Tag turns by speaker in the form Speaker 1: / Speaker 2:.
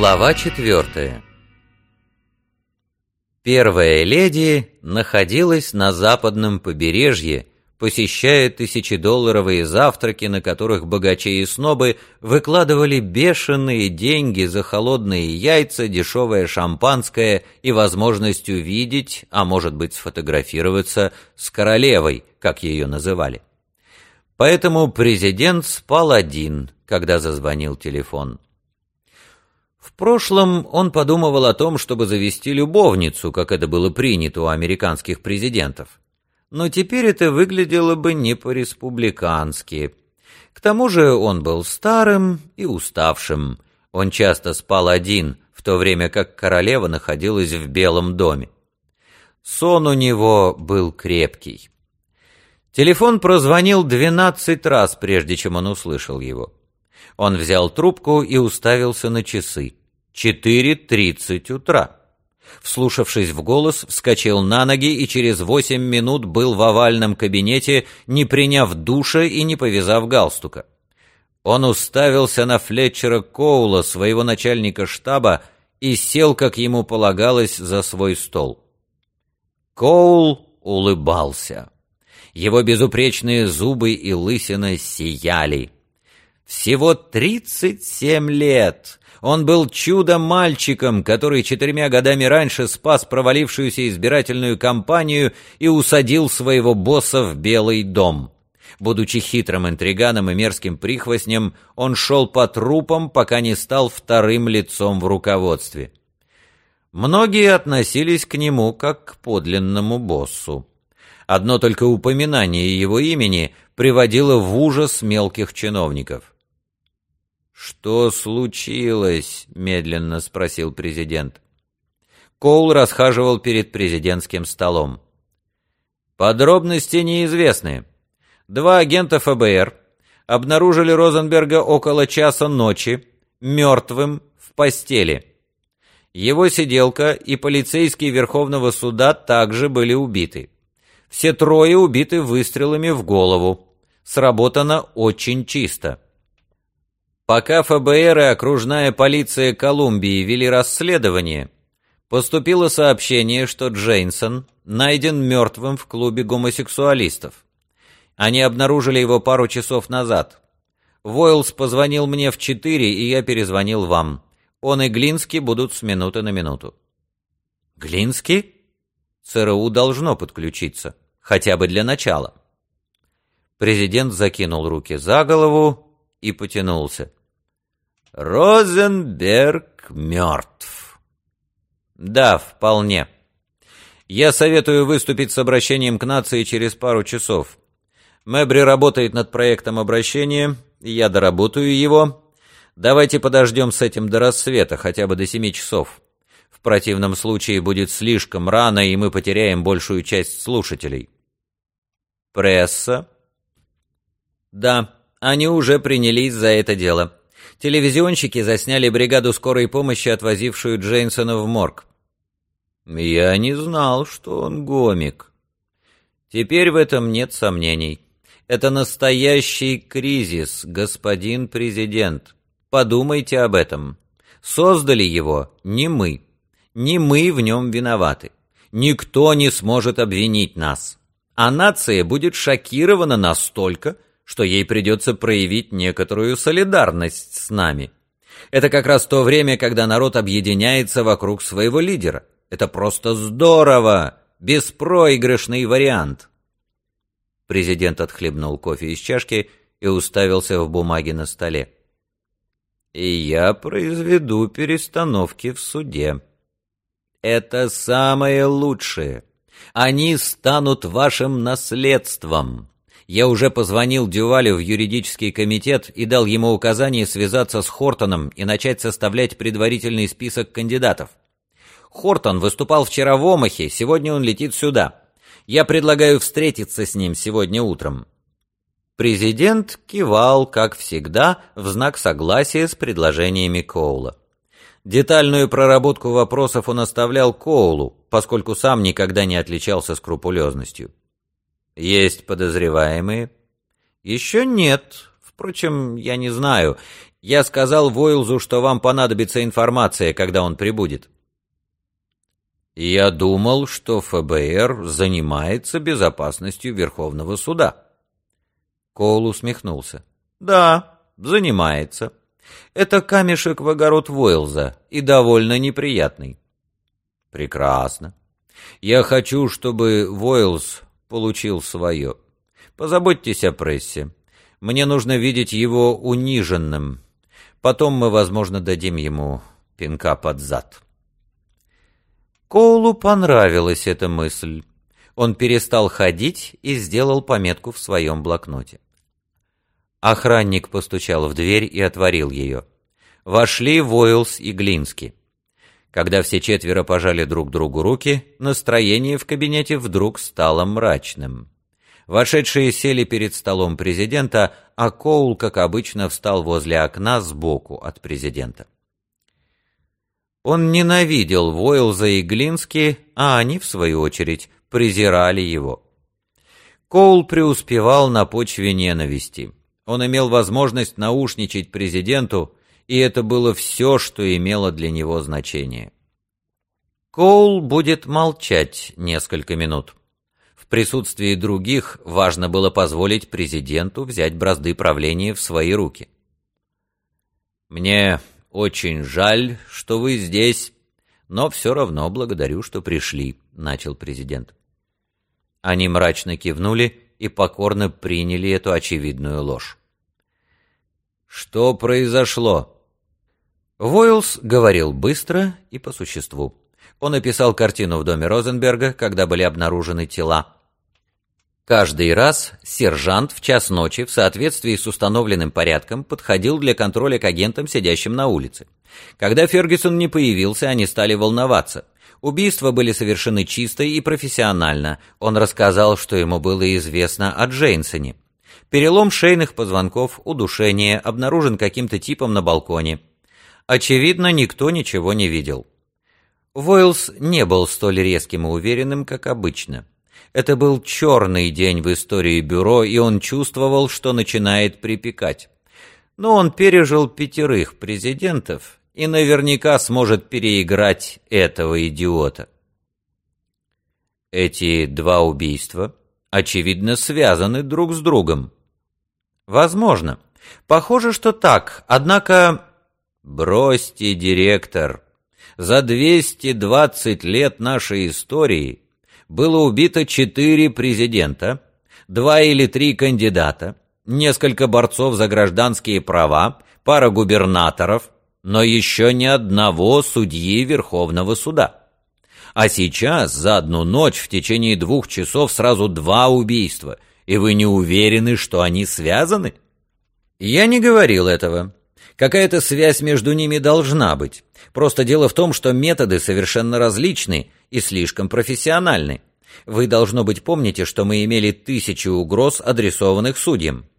Speaker 1: Глава 4. Первая леди находилась на западном побережье, посещая тысячедолларовые завтраки, на которых богачи и снобы выкладывали бешеные деньги за холодные яйца, дешевое шампанское и возможность увидеть, а может быть сфотографироваться с королевой, как ее называли. Поэтому президент спал один, когда зазвонил телефон. В прошлом он подумывал о том, чтобы завести любовницу, как это было принято у американских президентов. Но теперь это выглядело бы не по-республикански. К тому же он был старым и уставшим. Он часто спал один, в то время как королева находилась в Белом доме. Сон у него был крепкий. Телефон прозвонил 12 раз, прежде чем он услышал его. Он взял трубку и уставился на часы. 4:30 утра. Вслушавшись в голос, вскочил на ноги и через 8 минут был в овальном кабинете, не приняв душа и не повязав галстука. Он уставился на Флетчера Коула, своего начальника штаба, и сел, как ему полагалось, за свой стол. Коул улыбался. Его безупречные зубы и лысина сияли. Всего 37 лет. Он был чудо-мальчиком, который 4 годами раньше спас провалившуюся избирательную кампанию и усадил своего босса в Белый дом. Будучи хитрым интриганом и мерзким прихвостнем, он шел по трупам, пока не стал вторым лицом в руководстве. Многие относились к нему как к подлинному боссу. Одно только упоминание его имени приводило в ужас мелких чиновников. «Что случилось?» — медленно спросил президент. Коул расхаживал перед президентским столом. «Подробности неизвестны. 2 агента ФБР обнаружили Розенберга около часа ночи, мертвым, в постели. Его сиделка и полицейские Верховного суда также были убиты. Все 3 убиты выстрелами в голову. Сработано очень чисто. Пока ФБР и окружная полиция Колумбии вели расследование, поступило сообщение, что Джейнсон найден мертвым в клубе гомосексуалистов. Они обнаружили его пару часов назад. Войлс позвонил мне в 4, и я перезвонил вам. Он и Глински будут с минуты на минуту». «Глински?» ЦРУ должно подключиться, хотя бы для начала. Президент закинул руки за голову и потянулся. «Розенберг мертв». «Да, вполне. Я советую выступить с обращением к нации через пару часов. Мэбри работает над проектом обращения, я доработаю его. Давайте подождем с этим до рассвета, хотя бы до 7 часов. В противном случае будет слишком рано, и мы потеряем большую часть слушателей». «Пресса?» «Да, они уже принялись за это дело. Телевизионщики засняли бригаду скорой помощи, отвозившую Джейнсона в морг». «Я не знал, что он гомик». «Теперь в этом нет сомнений. Это настоящий кризис, господин президент. Подумайте об этом. Создали его не мы. Не мы в нем виноваты. Никто не сможет обвинить нас. А нация будет шокирована настолько, что ей придется проявить некоторую солидарность с нами. Это как раз то время, когда народ объединяется вокруг своего лидера. Это просто здорово! Беспроигрышный вариант!» Президент отхлебнул кофе из чашки и уставился в бумаги на столе. «И я произведу перестановки в суде. Это самое лучшее. Они станут вашим наследством. Я уже позвонил Дювалю в юридический комитет и дал ему указание связаться с Хортоном и начать составлять предварительный список кандидатов. Хортон выступал вчера в Омахе, сегодня он летит сюда. Я предлагаю встретиться с ним сегодня утром». Президент кивал, как всегда, в знак согласия с предложениями Коула. Детальную проработку вопросов он оставлял Коулу, поскольку сам никогда не отличался скрупулезностью. «Есть подозреваемые?» «Еще нет. Впрочем, я не знаю. Я сказал Войлзу, что вам понадобится информация, когда он прибудет». «Я думал, что ФБР занимается безопасностью Верховного суда». Коул усмехнулся. «Да, занимается. Это камешек в огород Войлза и довольно неприятный». «Прекрасно. Я хочу, чтобы Войлз получил свое. Позаботьтесь о прессе. Мне нужно видеть его униженным. Потом мы, возможно, дадим ему пинка под зад». Коулу понравилась эта мысль. Он перестал ходить и сделал пометку в своем блокноте. Охранник постучал в дверь и отворил ее. Вошли Войлз и Глински. Когда все четверо пожали друг другу руки, настроение в кабинете вдруг стало мрачным. Вошедшие сели перед столом президента, а Коул, как обычно, встал возле окна сбоку от президента. Он ненавидел Войлза и Глински, а они, в свою очередь, презирали его. Коул преуспевал на почве ненависти. Он имел возможность наушничать президенту, и это было все, что имело для него значение. Коул будет молчать несколько минут. В присутствии других важно было позволить президенту взять бразды правления в свои руки. «Мне очень жаль, что вы здесь, но все равно благодарю, что пришли», — начал президент. Они мрачно кивнули и покорно приняли эту очевидную ложь. «Что произошло?» Войлз говорил быстро и по существу. Он описал картину в доме Розенберга, когда были обнаружены тела. Каждый раз сержант в час ночи в соответствии с установленным порядком подходил для контроля к агентам, сидящим на улице. Когда Фергюсон не появился, они стали волноваться. Убийства были совершены чисто и профессионально. Он рассказал, что ему было известно о Джейнсоне. Перелом шейных позвонков, удушение, обнаружен каким-то типом на балконе. Очевидно, никто ничего не видел. Войлз не был столь резким и уверенным, как обычно. Это был черный день в истории бюро, и он чувствовал, что начинает припекать. Но он пережил 5 президентов и наверняка сможет переиграть этого идиота. Эти 2 убийства, очевидно, связаны друг с другом. Возможно. Похоже, что так, однако... Бросьте, директор. За 220 лет нашей истории было убито 4 президента, 2 или 3 кандидата, несколько борцов за гражданские права, пара губернаторов, но еще ни одного судьи Верховного суда. А сейчас за одну ночь в течение 2 часов сразу 2 убийства, и вы не уверены, что они связаны? Я не говорил этого. Какая-то связь между ними должна быть. Просто дело в том, что методы совершенно различны и слишком профессиональны. Вы, должно быть, помните, что мы имели 1000 угроз, адресованных судьям.